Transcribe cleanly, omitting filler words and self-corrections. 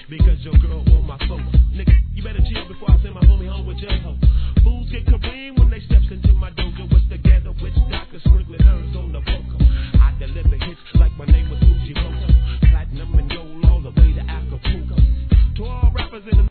because your girl on my sofa. Nigga, you better chill before I send my homie home with your hoe. Fools get Kareem when they steps into my dojo. It's together with Dr. Sprinkling herbs on the vocal. I deliver hits like my name was Fuji Roto. Platinum and gold all the way to Acapulco. To all rappers in the